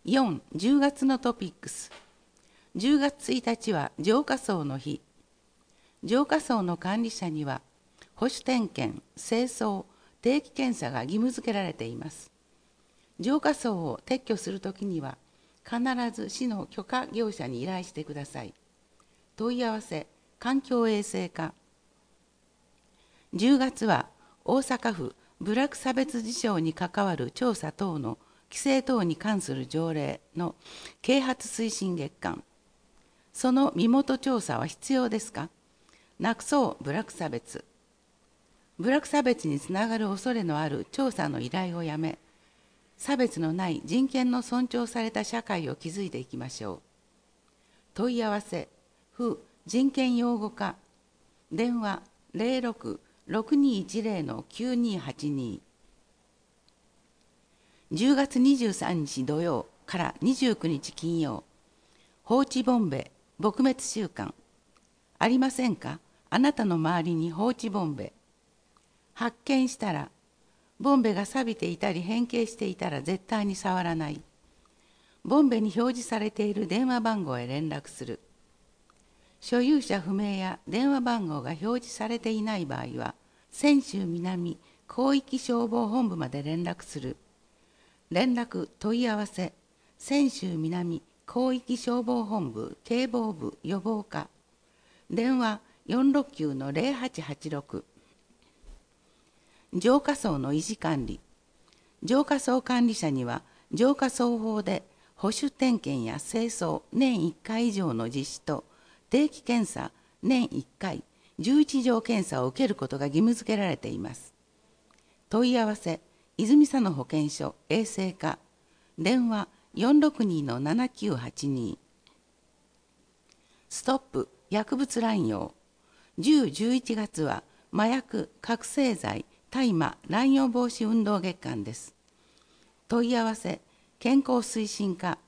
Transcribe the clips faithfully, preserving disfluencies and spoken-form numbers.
よん、じゅうがつのトピックス。じゅうがつついたちは浄化槽の日。浄化槽の管理者には、保守点検、清掃、定期検査が義務付けられています。浄化槽を撤去するときには、必ず市の許可業者に依頼してください。問い合わせ、環境衛生課。じゅうがつは大阪府部落差別事象に関わる調査等の規制等に関する条例の啓発推進月間。その身元調査は必要ですか？なくそう部落差別。部落差別につながる恐れのある調査の依頼をやめ、差別のない人権の尊重された社会を築いていきましょう。問い合わせ、府人権擁護課、電話 ゼロろく ろくにいちゼロ きゅうにはちに。じゅうがつにじゅうさんにち土曜からにじゅうくにち金曜、放置ボンベ撲滅週間。ありませんか？あなたの周りに放置ボンベ。発見したら、ボンベが錆びていたり変形していたら絶対に触らない。ボンベに表示されている電話番号へ連絡する。所有者不明や電話番号が表示されていない場合は、泉州南広域消防本部まで連絡する。連絡問い合わせ、泉州南広域消防本部警防部予防課。電話 よんろくきゅう の ゼロはちはちろく。浄化槽の維持管理。浄化槽管理者には、浄化槽法で保守点検や清掃年いっかい以上の実施と、定期検査年いっかい、じゅういちじょう検査を受けることが義務付けられています。問い合わせ、泉佐野保健所衛生課。電話 よんろくに の ななきゅうはちに。ストップ薬物乱用。じゅう、じゅういちがつは麻薬、覚醒剤、大麻乱用防止運動月間です。問い合わせ、健康推進課。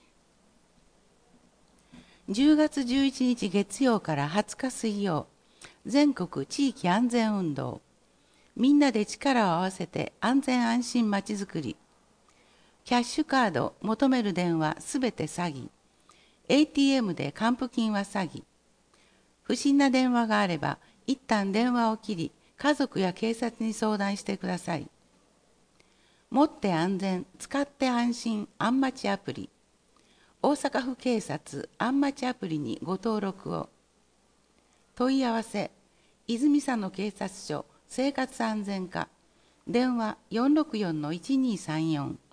じゅうがつじゅういちにち月曜からはつか水曜、全国地域安全運動。みんなで力を合わせて安全安心まちづくり。キャッシュカード求める電話すべて詐欺。エーティーエム で還付金は詐欺。不審な電話があれば、一旦電話を切り、家族や警察に相談してください。持って安全、使って安心、あんまちアプリ。大阪府警察あんまちアプリにご登録を。問い合わせ、泉佐野警察署生活安全課。電話 よんろくよん の いちにさんよん。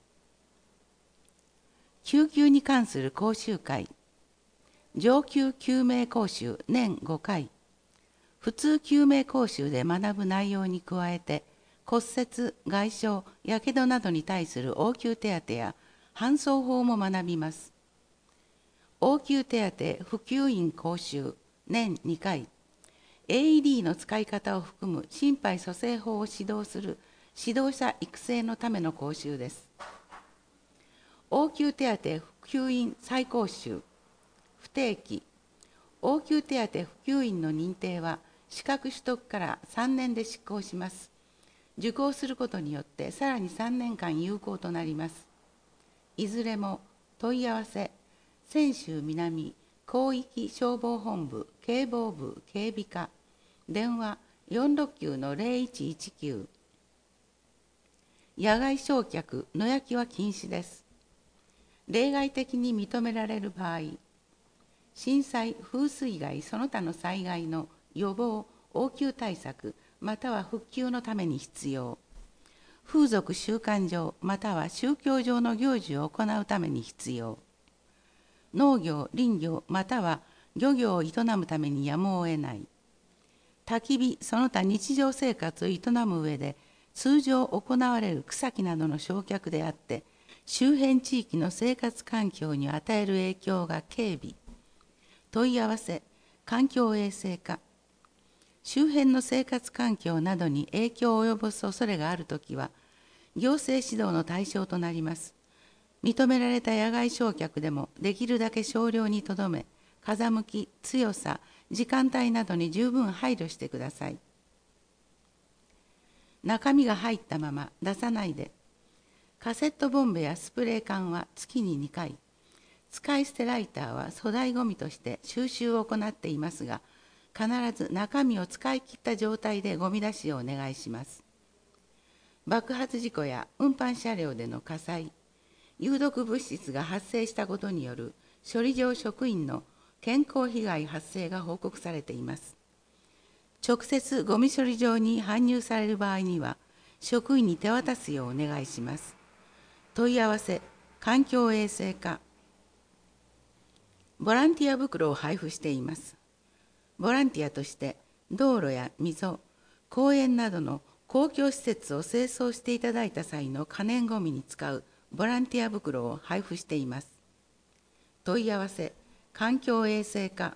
救急に関する講習会。上級救命講習年ごかい。普通救命講習で学ぶ内容に加えて、骨折、外傷、やけどなどに対する応急手当や搬送法も学びます。応急手当普及員講習年にかい。エーイーディー の使い方を含む心肺蘇生法を指導する指導者育成のための講習です。応急手当普及員再講習。不定期。応急手当普及員の認定は資格取得からさんねんで失効します。受講することによってさらにさんねんかん有効となります。いずれも問い合わせ、泉州南広域消防本部警防部警備課。電話 よんろくきゅう の ゼロいちいちきゅう。野外焼却、野焼きは禁止です。例外的に認められる場合、震災、風水害、その他の災害の予防、応急対策、または復旧のために必要。風俗習慣上、または宗教上の行事を行うために必要。農業、林業、または漁業を営むためにやむを得ない。焚き火、その他日常生活を営む上で、通常行われる草木などの焼却であって、周辺地域の生活環境に与える影響が軽微。問い合わせ、環境衛生課。周辺の生活環境などに影響を及ぼす恐れがあるときは、行政指導の対象となります。認められた野外焼却でもできるだけ少量にとどめ、風向き、強さ、時間帯などに十分配慮してください。中身が入ったまま出さないで。 カセットボンベやスプレー缶は月ににかい、使い捨てライターは粗大ごみとして収集を行っていますが、必ず中身を使い切った状態でごみ出しをお願いします。爆発事故や運搬車両での火災、有毒物質が発生したことによる処理場職員の健康被害発生が報告されています。直接ゴミ処理場に搬入される場合には、職員に手渡すようお願いします。問い合わせ、環境衛生課。ボランティア袋を配布しています。ボランティアとして道路や溝、公園などの公共施設を清掃していただいた際の可燃ごみに使うボランティア袋を配布しています。問い合わせ、環境衛生課。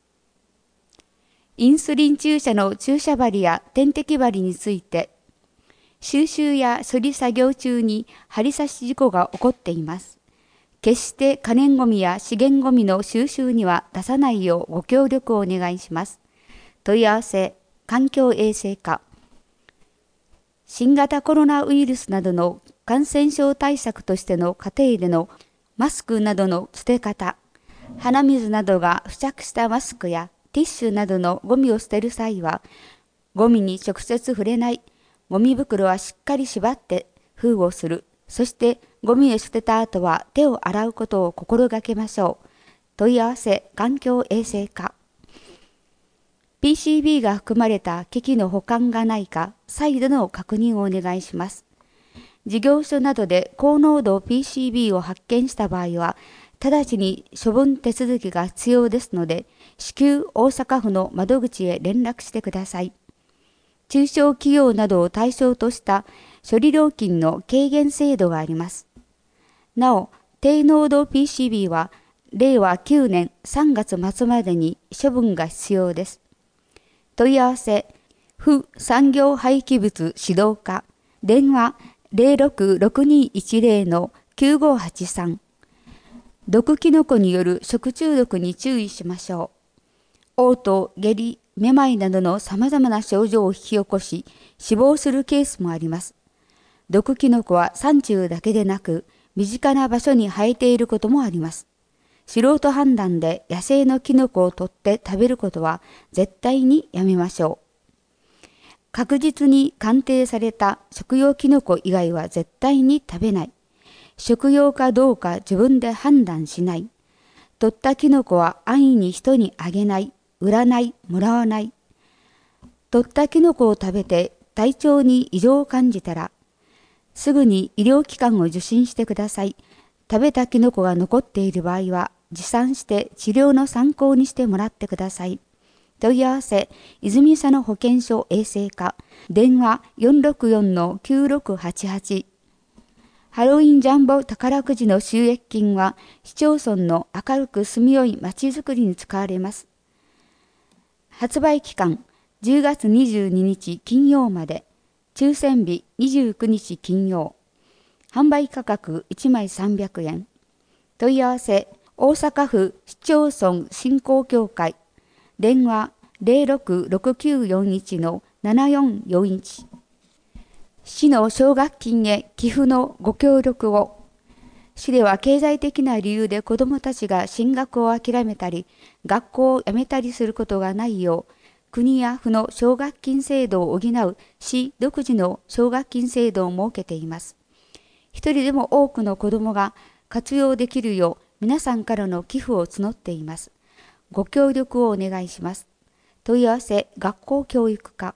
インスリン注射の注射針や点滴針について、収集や処理作業中に針刺し事故が起こっています。決して可燃ごみや資源ごみの収集には出さないようご協力をお願いします。問い合わせ、環境衛生課。新型コロナウイルスなどの感染症対策としての家庭でのマスクなどの捨て方、鼻水などが付着したマスクやティッシュなどのゴミを捨てる際は、ゴミに直接触れない、ゴミ袋はしっかり縛って封をする。そしてゴミを捨てた後は手を洗うことを心がけましょう。問い合わせ、環境衛生課。ピーシービー が含まれた機器の保管がないか、再度の確認をお願いします。事業所などで高濃度 ピーシービー を発見した場合は、直ちに処分手続きが必要ですので、至急大阪府の窓口へ連絡してください。中小企業などを対象とした処理料金の軽減制度があります。なお、低濃度 ピーシービー はれいわきゅうねんさんがつ末までに処分が必要です。問い合わせ、府産業廃棄物指導課、電話 ゼロろくろくにいちゼロ のきゅうごはちさん。毒キノコによる食中毒に注意しましょう。嘔吐、下痢、めまいなどのさまざまな症状を引き起こし、死亡するケースもあります。毒キノコは山中だけでなく、身近な場所に生えていることもあります。素人判断で野生のキノコを取って食べることは絶対にやめましょう。確実に鑑定された食用キノコ以外は絶対に食べない。食用かどうか自分で判断しない。取ったキノコは安易に人にあげない、売らない、もらわない。取ったキノコを食べて体調に異常を感じたら、すぐに医療機関を受診してください。食べたキノコが残っている場合は、持参して治療の参考にしてもらってください。問い合わせ、泉佐野保健所衛生課、電話 よんろくよんのきゅうろくはちはち。ハロウィンジャンボ宝くじの収益金は、市町村の明るく住みよいまちづくりに使われます。発売期間、じゅうがつにじゅうににち金曜まで、抽選日にじゅうくにち金曜。販売価格いちまいさんびゃくえん。問い合わせ、大阪府市町村振興協会。電話 ゼロろくろくきゅうよんいちのななよんよんいち。市の奨学金へ寄付のご協力を。市では経済的な理由で子どもたちが進学を諦めたり、学校を辞めたりすることがないよう、国や府の奨学金制度を補う市独自の奨学金制度を設けています。一人でも多くの子どもが活用できるよう皆さんからの寄付を募っています。ご協力をお願いします。問い合わせ、学校教育課。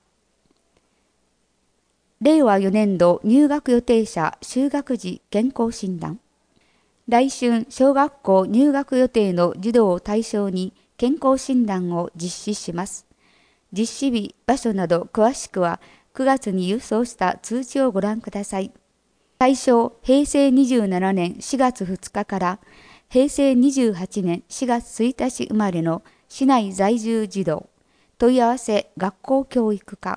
れいわよねんど入学予定者就学時健康診断。来春小学校入学予定の児童を対象に健康診断を実施します。実施日、場所など詳しくはくがつに郵送した通知をご覧ください。対象、へいせいにじゅうななねんしがつふつかからへいせいにじゅうはちねんしがつついたち生まれの市内在住児童。問い合わせ、学校教育課。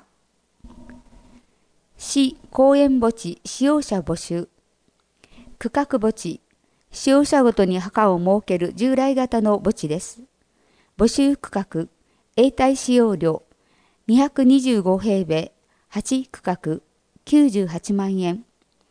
市公園墓地使用者募集。区画墓地、使用者ごとに墓を設ける従来型の墓地です。募集区画、永代使用料にひゃくにじゅうごへいべい、はちくかくきゅうじゅうはちまんえん。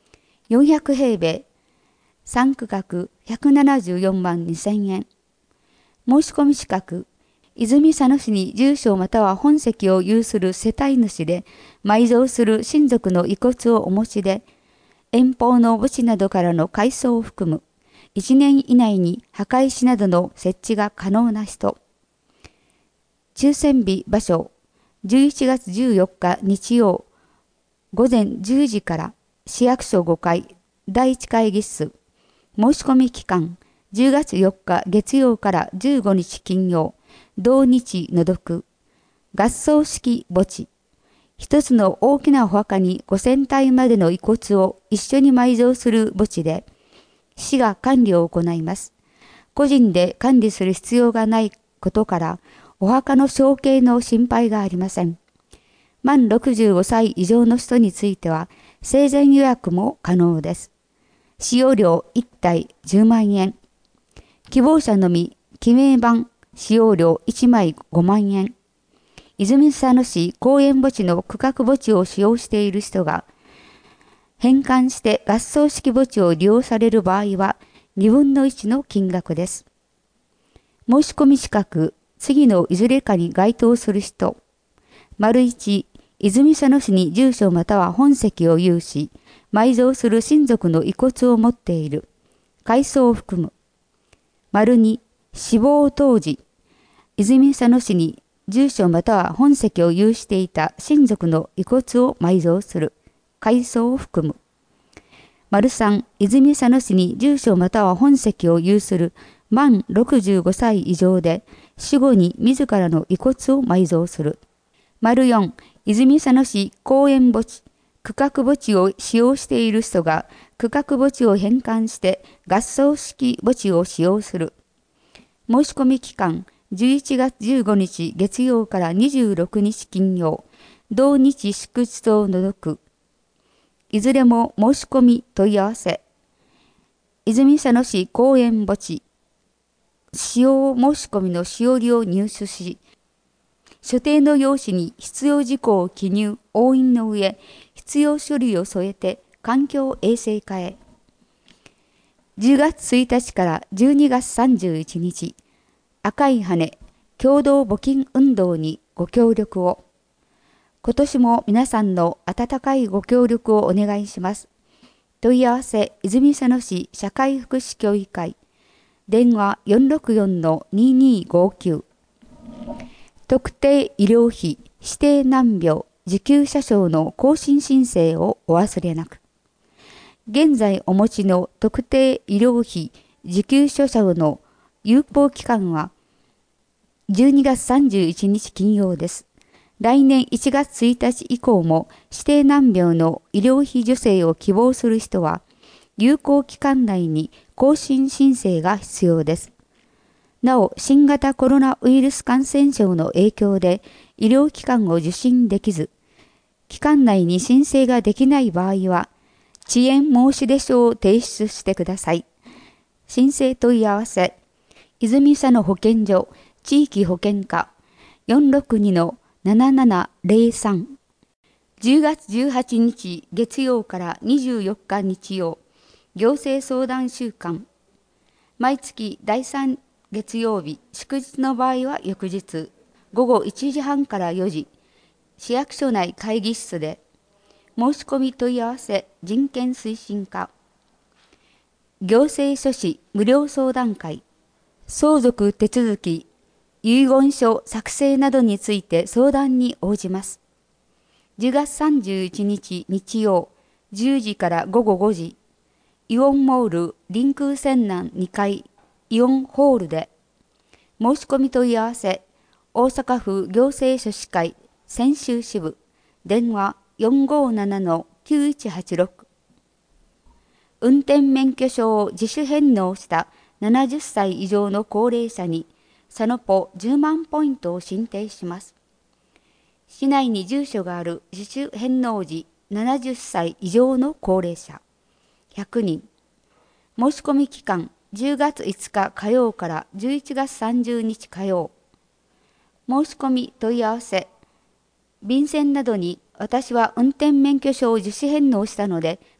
よんひゃくへいべい、さんくがくひゃくななじゅうよんまんにせんえん。申し込み資格、泉佐野市に住所または本籍を有する世帯主で、埋蔵する親族の遺骨をお持ちで、遠方の墓地などからの改装を含む、いちねん以内に墓石などの設置が可能な人。抽選日場所、じゅういちがつじゅうよっか日曜、ごぜんじゅうじから市役所ごかいだいいち会議室。申し込み期間、じゅうがつよっか月曜からじゅうごにち金曜、同日除く。合葬式墓地。一つの大きなお墓にごせんたいまでの遺骨を一緒に埋蔵する墓地で、市が管理を行います。個人で管理する必要がないことから、お墓の承継の心配がありません。満ろくじゅうごさい以上の人については、生前予約も可能です。使用料いったいじゅうまんえん。希望者のみ、記名板、使用料いちまいごまんえん。泉佐野市公園墓地の区画墓地を使用している人が、返還して合葬式墓地を利用される場合は、にぶんのいちの金額です。申し込み資格、次のいずれかに該当する人。丸いち、泉佐野市に住所または本籍を有し、埋蔵する親族の遺骨を持っている。改装を含む。丸に、死亡当時、泉佐野市に住所または本籍を有していた親族の遺骨を埋蔵する。改装を含む。丸さん、泉佐野市に住所または本籍を有する満ろくじゅうごさい以上で死後に自らの遺骨を埋蔵する。丸よん、泉佐野市公園墓地、区画墓地を使用している人が区画墓地を返還して合葬式墓地を使用する。申し込み期間、じゅういちがつじゅうごにち月曜からにじゅうろくにち金曜、同日祝日を除く。いずれも申し込み問い合わせ。泉佐野市公園墓地。使用申し込みのしおりを入手し、所定の用紙に必要事項を記入、押印の上、必要書類を添えて環境衛生課へ。じゅうがつついたちからじゅうにがつさんじゅういちにち、赤い羽共同募金運動にご協力を。今年も皆さんの温かいご協力をお願いします。問い合わせ、泉佐野市社会福祉協議会。電話 よんろくよんのににーごきゅう。特定医療費指定難病受給者証の更新申請をお忘れなく。現在お持ちの特定医療費受給者証の有効期間はじゅうにがつさんじゅういちにち金曜です。来年いちがつついたち以降も指定難病の医療費助成を希望する人は、有効期間内に更新申請が必要です。なお、新型コロナウイルス感染症の影響で医療機関を受診できず、期間内に申請ができない場合は、遅延申し出書を提出してください。申請問い合わせ、泉佐野保健所地域保健課 よんろくにのななななぜろさん。じゅうがつじゅうはちにち月曜からにじゅうよっか日曜、行政相談週間。毎月だいさん月曜日、祝日の場合は翌日、ごごいちじはんからよじ、市役所内会議室で、申し込み問い合わせ人権推進課。行政書士無料相談会。相続手続き、遺言書作成などについて相談に応じます。じゅうがつさんじゅういちにち日曜、じゅうじからごごごじ、イオンモール臨空泉南にかいイオンホールで。申し込み問い合わせ、大阪府行政書士会泉州支部、電話 よんごーななのきゅういちはちろく。運転免許証を自主返納したななじゅっさい以上の高齢者に、サノポじゅうまんポイントを申請します。市内に住所がある自主返納時ななじゅっさい以上の高齢者ひゃくにん。申し込み期間じゅうがついつか火曜からじゅういちがつさんじゅうにち火曜。申し込み問い合わせ。便箋などに私は運転免許証を自主返納したので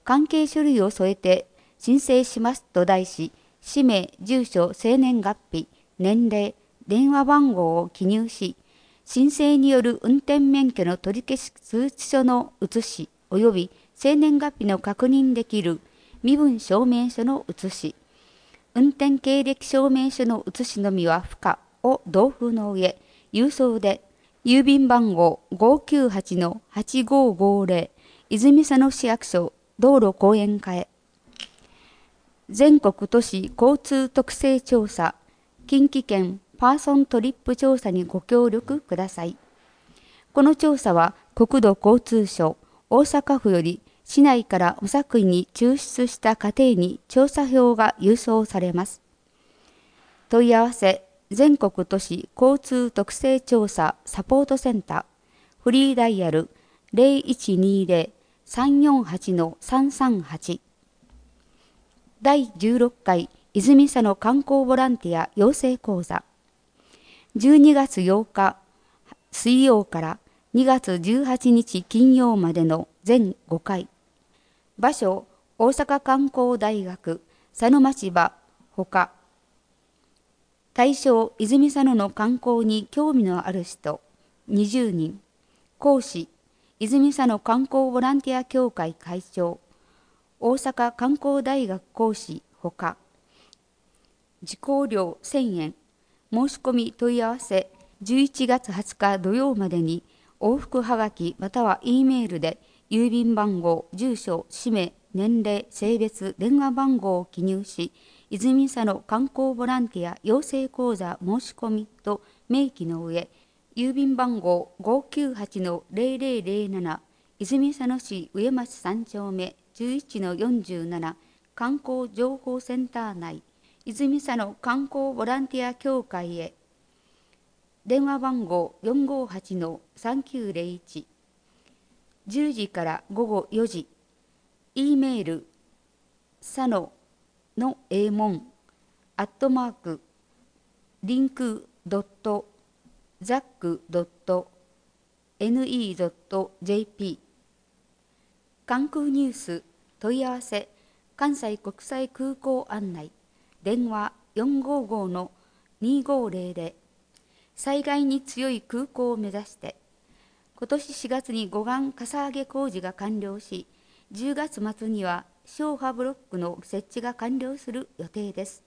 関係書類を添えて申請しますと題し、氏名、住所、生年月日、年齢、電話番号を記入し、申請による運転免許の取り消し通知書の写し及び生年月日の確認できる身分証明書の写し、運転経歴証明書の写しのみは不可を同封の上、郵送で郵便番号 ごーきゅうはちのはちごーごーぜろ 泉佐野市役所道路公園課へ。全国都市交通特性調査近畿圏パーソントリップ調査にご協力ください。この調査は国土交通省大阪府より市内から無作為に抽出した家庭に調査票が郵送されます。問い合わせ全国都市交通特性調査サポートセンターフリーダイヤル ゼロいちにーゼロ さんよんはち さんさんはち。だいじゅうろっかい泉佐野観光ボランティア養成講座、じゅうにがつようか水曜からにがつじゅうはちにち金曜までの全ごかい。場所大阪観光大学佐野町場ほか。対象泉佐野の観光に興味のある人にじゅうにん。講師泉佐野観光ボランティア協会会長大阪観光大学講師ほか。受講料せんえん。申し込み問い合わせじゅういちがつはつか土曜までに往復はがきまたは E メールで郵便番号、住所、氏名、年齢、性別、電話番号を記入し、泉佐野観光ボランティア養成講座申し込みと明記の上、郵便番号 ごーきゅうはちのゼロゼロゼロなな 泉佐野市上町さんちょうめ じゅういちのよんじゅうなな 観光情報センター内泉佐野観光ボランティア協会へ。電話番号 よんごーはちのさんきゅうゼロいち。じゅうじからごごよじ。E メール佐野の英文アットマークリンクドットザックドットエヌイードットジェーピー。 関空ニュース問い合わせ関西国際空港案内電話 よんごーごーのにごーゼロゼロ。災害に強い空港を目指して。今年しがつに護岸かさ上げ工事が完了し、じゅうがつまつには消波ブロックの設置が完了する予定です。